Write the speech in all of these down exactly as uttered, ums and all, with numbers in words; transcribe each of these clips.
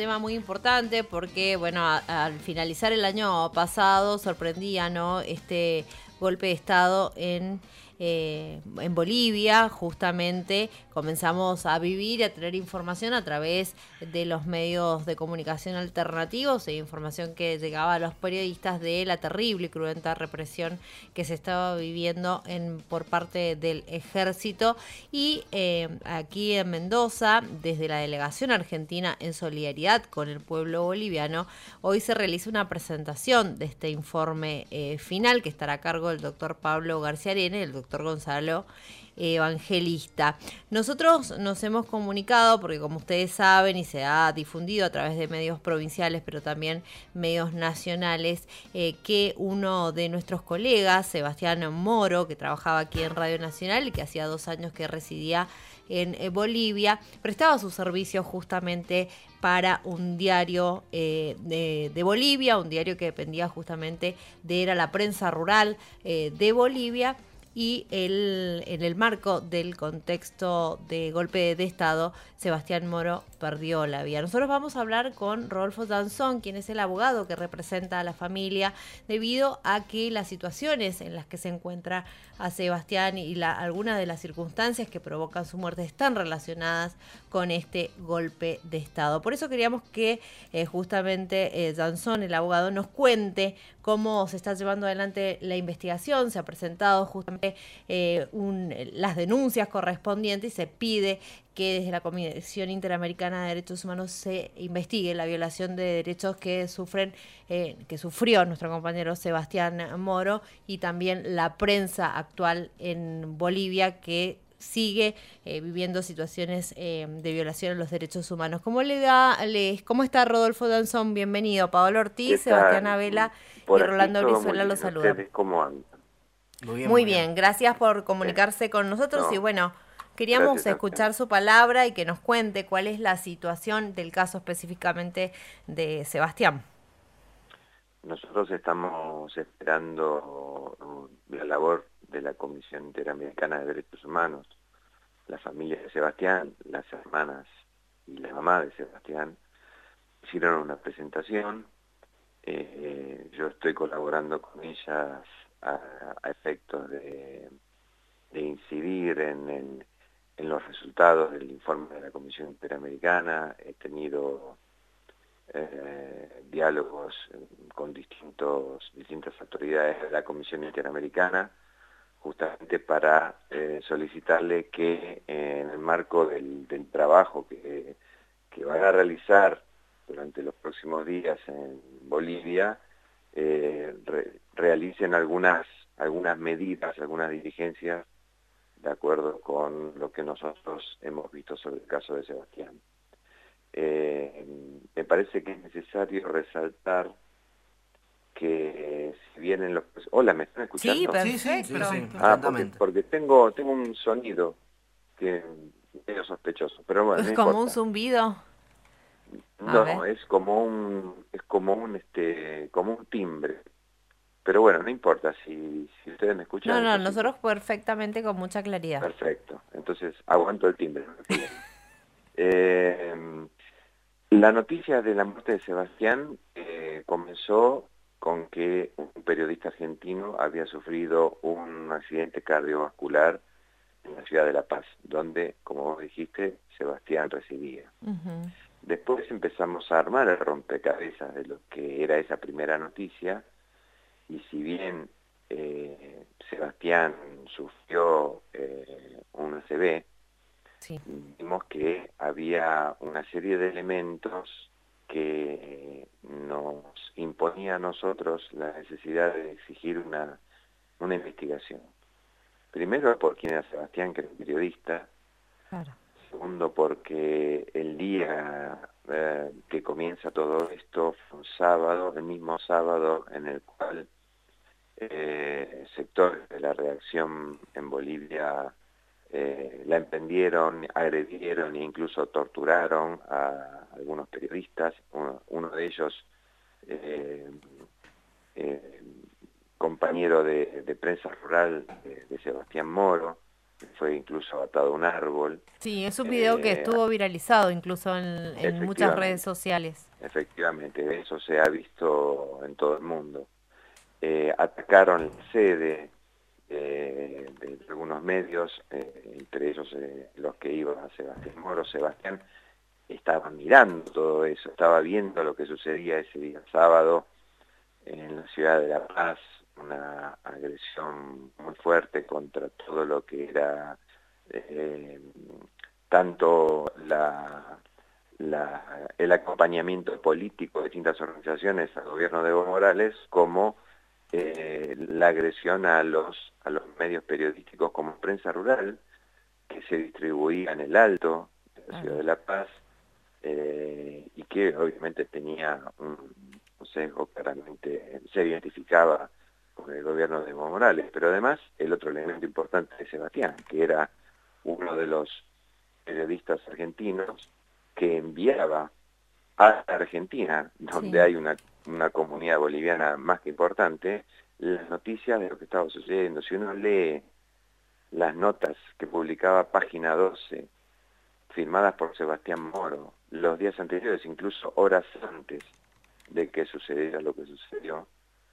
tema muy importante porque, bueno, a, al finalizar el año pasado sorprendía, ¿no?, este golpe de Estado en, eh, en Bolivia. Justamente comenzamos a vivir y a tener información a través de los medios de comunicación alternativos e información que llegaba a los periodistas de la terrible y cruenta represión que se estaba viviendo en, por parte del ejército. Y eh, aquí en Mendoza, desde la delegación argentina en solidaridad con el pueblo boliviano, hoy se realiza una presentación de este informe eh, final que estará a cargo del doctor Pablo García Arena y el doctor Gonzalo Evangelista. Nosotros nos hemos comunicado porque, como ustedes saben, y se ha difundido a través de medios provinciales, pero también medios nacionales, eh, que uno de nuestros colegas, Sebastián Moro, que trabajaba aquí en Radio Nacional y que hacía dos años que residía en eh, Bolivia, prestaba sus servicios justamente para un diario eh, de, de Bolivia, un diario que dependía justamente de era la prensa rural eh, de Bolivia. Y el, en el marco del contexto de golpe de Estado, Sebastián Moro perdió la vida. Nosotros vamos a hablar con Rodolfo Danzón, quien es el abogado que representa a la familia, debido a que las situaciones en las que se encuentra a Sebastián y la, algunas de las circunstancias que provocan su muerte están relacionadas con este golpe de Estado. Por eso queríamos que eh, justamente eh, Danzón, el abogado, nos cuente cómo se está llevando adelante la investigación. Se ha presentado justamente eh, un, las denuncias correspondientes y se pide que desde la Comisión Interamericana de Derechos Humanos se investigue la violación de derechos que sufren, eh, que sufrió nuestro compañero Sebastián Moro, y también la prensa actual en Bolivia que sigue eh, viviendo situaciones eh, de violación a los derechos humanos. ¿Cómo le da, les, cómo está Rodolfo Danzón? Bienvenido. Paolo Ortiz, Sebastián Abela Por y aquí Rolando todo muy Brizuela bien. los saludan. ¿Ustedes cómo andan? Muy bien, muy bien. bien. Gracias por comunicarse Eh, con nosotros no, y bueno, queríamos gracias a escuchar ustedes. su palabra y que nos cuente cuál es la situación del caso específicamente de Sebastián. Nosotros estamos esperando la labor de la Comisión Interamericana de Derechos Humanos. La familia de Sebastián, las hermanas y la mamá de Sebastián hicieron una presentación. Eh, yo estoy colaborando con ellas a, a efectos de, de incidir en, el, en los resultados del informe de la Comisión Interamericana. He tenido eh, diálogos con distintos, distintas autoridades de la Comisión Interamericana, justamente para eh, solicitarle que eh, en el marco del, del trabajo que, que van a realizar durante los próximos días en Bolivia, eh, re, realicen algunas, algunas medidas, algunas diligencias de acuerdo con lo que nosotros hemos visto sobre el caso de Sebastián. Eh, me parece que es necesario resaltar que si vienen los... Hola, ¿me están escuchando? Sí, perfecto. Sí, sí, sí, Ah, porque, porque tengo, tengo un sonido que medio sospechoso, pero bueno, ¿Es no como importa. un zumbido? A No, ver. es como un, es como un, este, como un timbre. Pero bueno, no importa, si, si ustedes me escuchan... No, no, entonces, nosotros perfectamente, con mucha claridad. perfecto, entonces aguanto el timbre. No hay problema. eh, la noticia de la muerte de Sebastián eh, comenzó con que un periodista argentino había sufrido un accidente cardiovascular en la ciudad de La Paz, donde, como vos dijiste, Sebastián residía. Uh-huh. Después empezamos a armar el rompecabezas de lo que era esa primera noticia, y si bien eh, Sebastián sufrió eh, un A C V, sí, vimos que había una serie de elementos que nos imponía a nosotros la necesidad de exigir una, una investigación. Primero, por quién era Sebastián, que era un periodista. Claro. Segundo, porque el día eh, que comienza todo esto fue un sábado, el mismo sábado en el cual eh, sectores de la reacción en Bolivia eh, la emprendieron, agredieron e incluso torturaron a algunos periodistas. Uno, uno de ellos, eh, eh, compañero de, de prensa rural de, de Sebastián Moro. fue incluso atado a un árbol. Sí, es un video eh, que estuvo viralizado incluso en, en muchas redes sociales. Efectivamente, eso se ha visto en todo el mundo. Eh, atacaron la sede eh, de algunos medios, eh, entre ellos eh, los que iban a Sebastián Moro. Sebastián estaba mirando todo eso, estaba viendo lo que sucedía ese día sábado en la ciudad de La Paz, una agresión muy fuerte contra todo lo que era eh, tanto la, la, el acompañamiento político de distintas organizaciones al gobierno de Evo Morales, como eh, la agresión a los, a los medios periodísticos como Prensa Rural, que se distribuía en el Alto de la ciudad de La Paz, eh, y que obviamente tenía un, un sesgo claramente, se identificaba con el gobierno de Evo Morales. Pero además el otro elemento importante de Sebastián, que era uno de los periodistas argentinos que enviaba a Argentina, donde sí. hay una, una comunidad boliviana más que importante, las noticias de lo que estaba sucediendo. Si uno lee las notas que publicaba Página doce, firmadas por Sebastián Moro, los días anteriores, incluso horas antes de que sucediera lo que sucedió,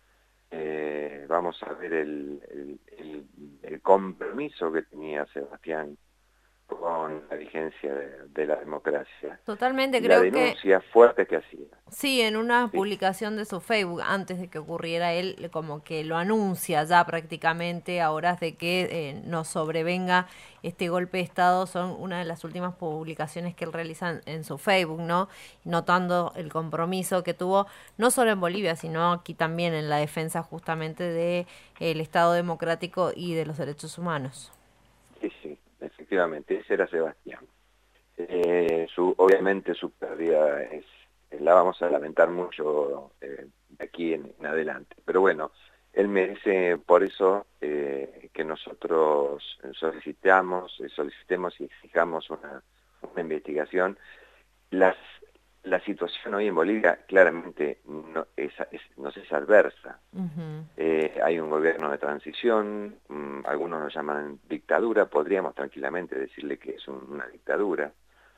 eh, vamos a ver el, el, el, el compromiso que tenía Sebastián con la vigencia de, de la democracia. Totalmente, creo que... La denuncia fuerte que hacía. Sí, en una sí. publicación de su Facebook, antes de que ocurriera él, como que lo anuncia ya prácticamente a horas de que eh, nos sobrevenga este golpe de Estado, son una de las últimas publicaciones que él realiza en su Facebook, ¿no? Notando el compromiso que tuvo, no solo en Bolivia, sino aquí también en la defensa justamente del de Estado democrático y de los derechos humanos. Sí, sí, efectivamente, ese era Sebastián. Eh, su, obviamente su pérdida es, la vamos a lamentar mucho eh, de aquí en, en adelante, pero bueno, él merece por eso eh, que nosotros solicitamos, eh, solicitemos y exijamos una, una investigación. Las, la situación hoy en Bolivia claramente no es, es, nos es adversa. Uh-huh. eh, hay un gobierno de transición, um, algunos lo llaman dictadura, podríamos tranquilamente decirle que es un, una dictadura.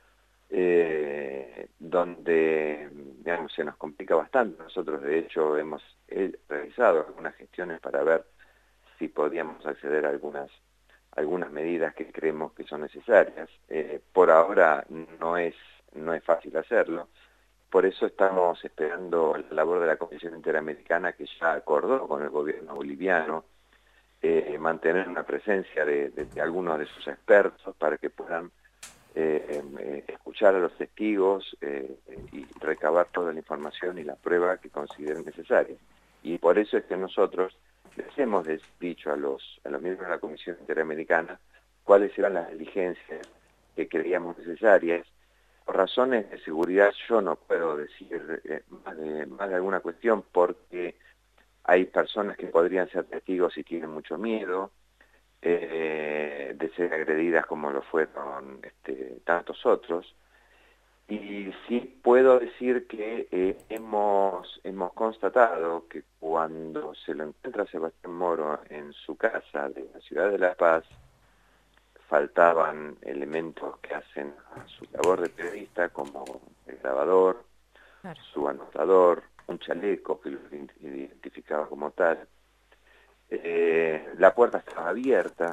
Eh, donde digamos, se nos complica bastante. Nosotros de hecho hemos he realizado algunas gestiones para ver si podíamos acceder a algunas, algunas medidas que creemos que son necesarias. Eh, por ahora no es, no es fácil hacerlo, por eso estamos esperando la labor de la Comisión Interamericana, que ya acordó con el gobierno boliviano eh, mantener una presencia de, de, de algunos de sus expertos para que puedan Eh, eh, escuchar a los testigos eh, y recabar toda la información y la prueba que consideren necesaria. Y por eso es que nosotros les hemos dicho a los, a los miembros de la Comisión Interamericana cuáles eran las diligencias que creíamos necesarias. Por razones de seguridad yo no puedo decir eh, más, de, más de alguna cuestión, porque hay personas que podrían ser testigos y tienen mucho miedo Eh, de ser agredidas como lo fueron este, tantos otros. Y sí puedo decir que eh, hemos, hemos constatado que cuando se lo encuentra Sebastián Moro en su casa de la ciudad de La Paz, faltaban elementos que hacen a su labor de periodista, como el grabador, claro. su anotador, un chaleco que lo identificaba como tal. Eh, la puerta estaba abierta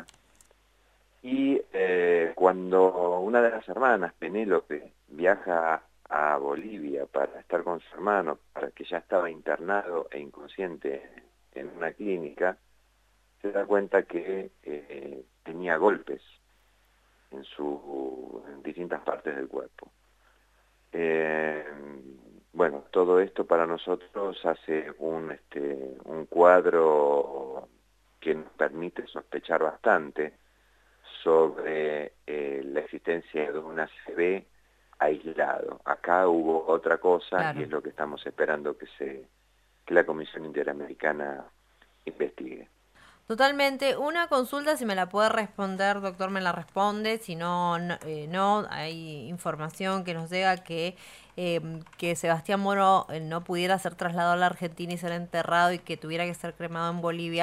y eh, cuando una de las hermanas, Penélope, viaja a Bolivia para estar con su hermano, para que ya estaba internado e inconsciente en una clínica, se da cuenta que eh, tenía golpes en, su, en distintas partes del cuerpo. Eh, Bueno, todo esto para nosotros hace un, este, un cuadro que nos permite sospechar bastante sobre eh, la existencia de un A C V aislado. Acá hubo otra cosa, claro. Y es lo que estamos esperando que, se, que la Comisión Interamericana investigue. Totalmente. Una consulta, si me la puede responder, doctor, me la responde. Si no, no, eh, no hay información que nos diga que, eh, que Sebastián Moro eh, no pudiera ser trasladado a la Argentina y ser enterrado y que tuviera que ser cremado en Bolivia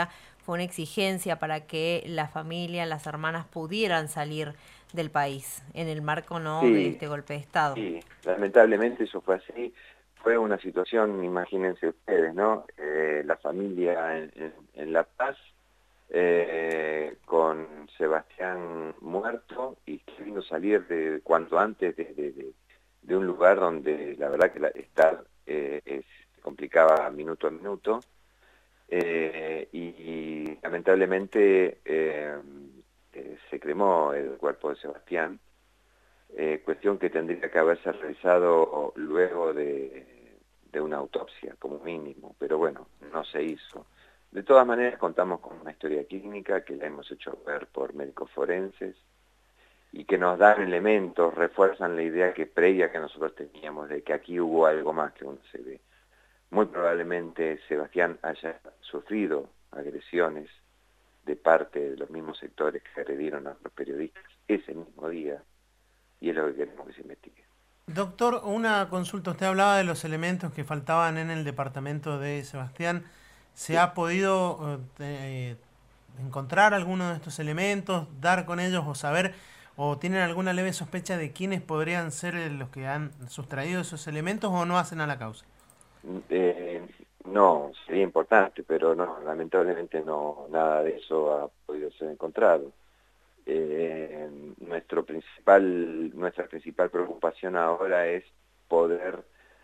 fue una exigencia para que la familia, las hermanas pudieran salir del país en el marco no Sí, de este golpe de Estado. Sí, lamentablemente eso fue así. Fue una situación, imagínense ustedes, ¿no? Eh, la familia en, en, en La Paz, eh, con Sebastián muerto y queriendo salir de cuanto antes de, de, de, de un lugar donde la verdad que la, estar eh, es, se complicaba minuto a minuto. Eh, y, y lamentablemente eh, eh, se cremó el cuerpo de Sebastián. Eh, cuestión que tendría que haberse realizado luego de, de una autopsia, como mínimo, pero bueno, no se hizo. De todas maneras, contamos con una historia clínica que la hemos hecho ver por médicos forenses y que nos dan elementos, refuerzan la idea que previa que nosotros teníamos de que aquí hubo algo más que uno se ve. Muy probablemente Sebastián haya sufrido agresiones de parte de los mismos sectores que agredieron a los periodistas ese mismo día, y es lo que queremos que se investigue. Doctor, una consulta. Usted hablaba de los elementos que faltaban en el departamento de Sebastián. ¿Se Sí. ha podido eh, encontrar alguno de estos elementos, dar con ellos o saber, o tienen alguna leve sospecha de quiénes podrían ser los que han sustraído esos elementos o no hacen a la causa? Eh, no, sería importante, pero no, lamentablemente no, nada de eso ha podido ser encontrado. Eh, nuestro principal, nuestra principal preocupación ahora es poder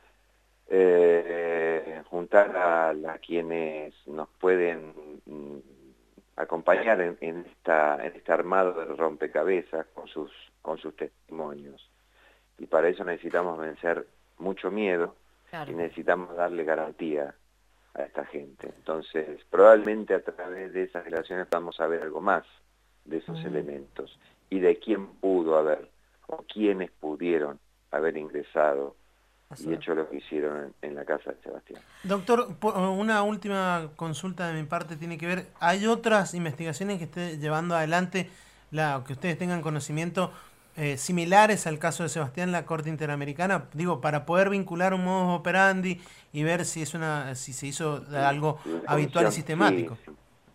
eh, juntar a, a quienes nos pueden mm, acompañar en, en, esta, en este armado de rompecabezas con sus, con sus testimonios. Y para eso necesitamos vencer mucho miedo, claro, y necesitamos darle garantía a esta gente. Entonces, probablemente a través de esas relaciones vamos a ver algo más de esos uh-huh. elementos y de quién pudo haber o quiénes pudieron haber ingresado y hecho lo que hicieron en, en la casa de Sebastián. Doctor, una última consulta de mi parte tiene que ver, ¿hay otras investigaciones que esté llevando adelante, la que ustedes tengan conocimiento, eh, similares al caso de Sebastián, la Corte Interamericana? Digo, para poder vincular un modus operandi y ver si es una si se hizo algo sí, habitual y sistemático. Sí, sí.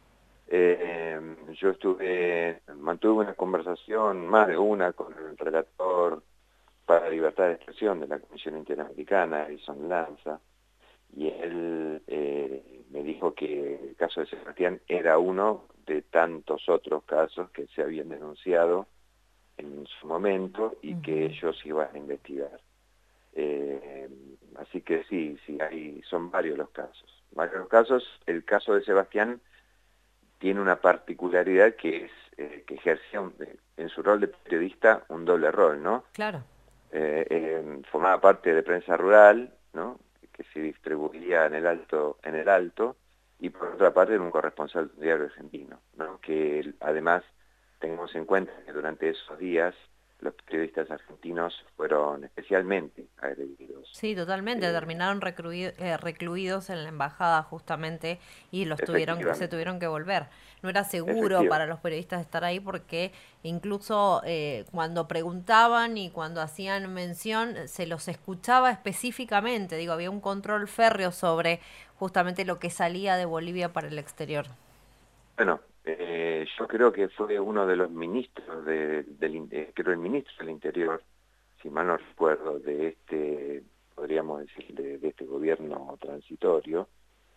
Eh, yo estuve, mantuve una conversación, más de una, con el relator para la libertad de expresión de la Comisión Interamericana, Edison Lanza, y él eh, me dijo que el caso de Sebastián era uno de tantos otros casos que se habían denunciado en su momento y que ellos iban a investigar. Eh, así que sí, sí, hay, son varios los casos. Varios los casos. El caso de Sebastián tiene una particularidad que es eh, que ejercía un, en su rol de periodista un doble rol, ¿no? Claro. Eh, eh, formaba parte de Prensa Rural, ¿no? Que se distribuía en el Alto, en el Alto, y por otra parte era un corresponsal del diario argentino, ¿no? Que además tengamos en cuenta que durante esos días los periodistas argentinos fueron especialmente agredidos. Sí, totalmente, eh, terminaron recluido, eh, recluidos en la embajada justamente y los tuvieron se tuvieron que volver. No era seguro para los periodistas estar ahí porque incluso eh, cuando preguntaban y cuando hacían mención se los escuchaba específicamente, digo, había un control férreo sobre justamente lo que salía de Bolivia para el exterior. Bueno, eh, yo creo que fue uno de los ministros, de, del, eh, creo el ministro del Interior, si mal no recuerdo, de este, podríamos decir, de, de este gobierno transitorio,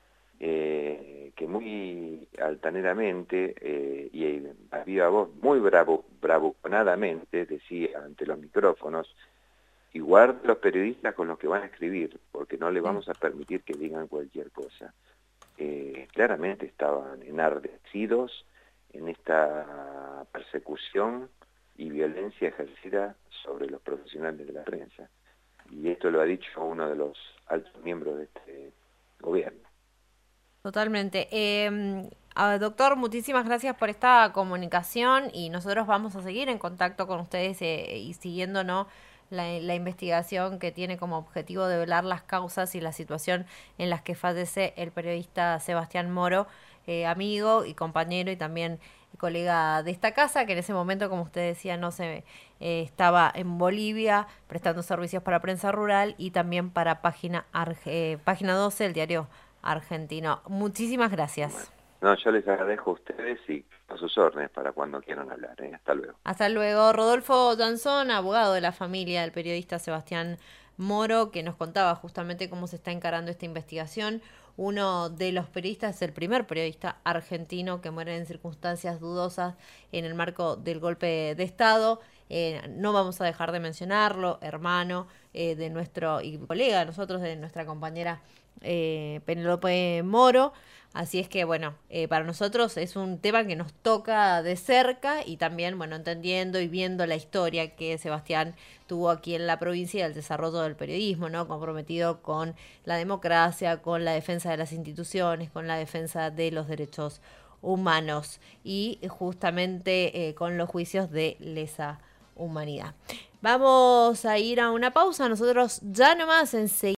eh, que muy altaneramente eh, y a viva voz, muy bravo, bravuconadamente, decía ante los micrófonos, y guarda los periodistas con los que van a escribir, porque no le vamos a permitir que digan cualquier cosa. Eh, claramente estaban enardecidos en esta persecución y violencia ejercida sobre los profesionales de la prensa. Y esto lo ha dicho uno de los altos miembros de este gobierno. Totalmente. Eh, doctor, muchísimas gracias por esta comunicación y nosotros vamos a seguir en contacto con ustedes eh, y siguiendo, ¿no?, La, la investigación que tiene como objetivo develar las causas y la situación en las que fallece el periodista Sebastián Moro, eh, amigo y compañero y también colega de esta casa, que en ese momento, como usted decía, no se eh, estaba en Bolivia prestando servicios para Prensa Rural y también para Página, Arge, eh, Página doce, el diario argentino. Muchísimas gracias. No, yo les agradezco a ustedes y a sus órdenes para cuando quieran hablar. ¿eh? Hasta luego. Hasta luego. Rodolfo Danzón, abogado de la familia del periodista Sebastián Moro, que nos contaba justamente cómo se está encarando esta investigación. Uno de los periodistas, el primer periodista argentino que muere en circunstancias dudosas en el marco del golpe de Estado. Eh, no vamos a dejar de mencionarlo, hermano eh, de nuestro y colega de nosotros, de nuestra compañera eh, Penélope Moro. Así es que, bueno, eh, para nosotros es un tema que nos toca de cerca y también, bueno, entendiendo y viendo la historia que Sebastián tuvo aquí en la provincia y el desarrollo del periodismo, ¿no? Comprometido con la democracia, con la defensa de las instituciones, con la defensa de los derechos humanos y justamente eh, con los juicios de lesa humanidad. Vamos a ir a una pausa. Nosotros ya nomás enseguida